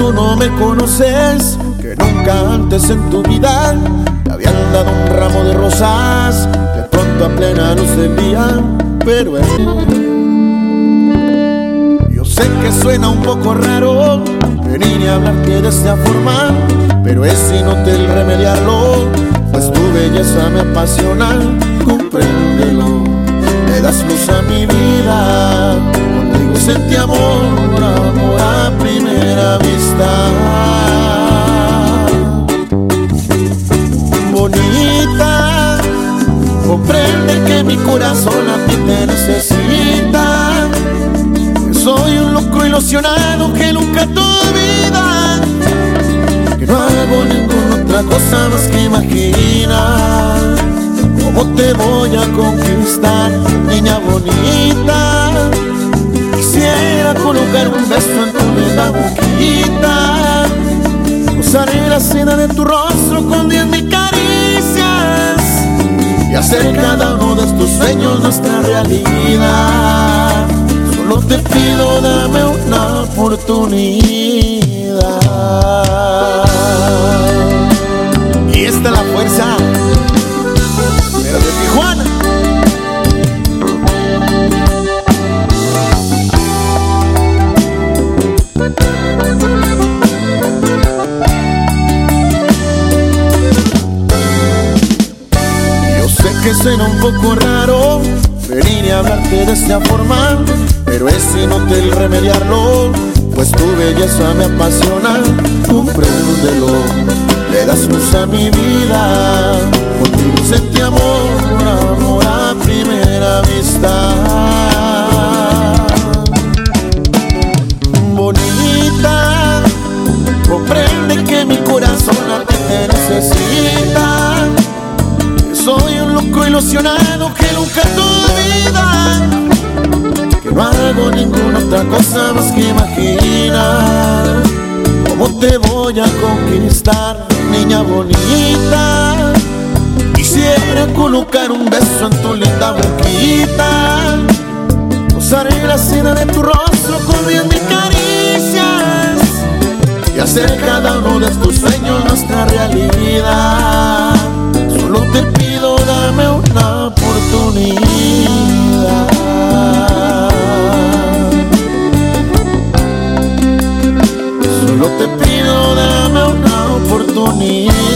tú no me conoces, que nunca antes en tu vida te habían dado un ramo de rosas, de pronto a plena luz del día. Pero yo sé que suena un poco raro venir y hablarte de esta forma, pero es inútil remediarlo, pues tu belleza me apasiona. Compréndelo, le das luz a mi vida, contigo sentí amor, amor a primera vista. Bonita, comprende que mi corazón a ti te necesita, que soy un loco ilusionado que nunca te olvida, que no hago ninguna otra cosa más que imaginar cómo te voy a conquistar, niña bonita. Quisiera colocar un beso en tu linda boquita, usaré la seda de tu rostro con 10.000 caricias y hacer cada uno de tus sueños nuestra realidad. Solo te pido, dame una oportunidad. Y esta es la fuerza, pero de Tijuana. Yo sé que suena un poco raro venir y hablarte de esta forma, pero es inútil remediarlo, pues tu belleza me apasiona. Compréndelo, le das luz a mi vida, contigo sentí amor, amor a primera vista. Bonita, comprende que mi corazón a ti te necesita, que soy un loco ilusionado que nunca te olvida, que no hago ninguna otra cosa más que imaginar cómo te voy a conquistar, niña bonita. Quisiera colocar un beso en tu linda boquita, usaré la seda de tu rostro con 10.000 caricias y hacer cada uno de tus sueños nuestra realidad. Solo te pido, dame una oportunidad. Solo te pido, dame una oportunidad.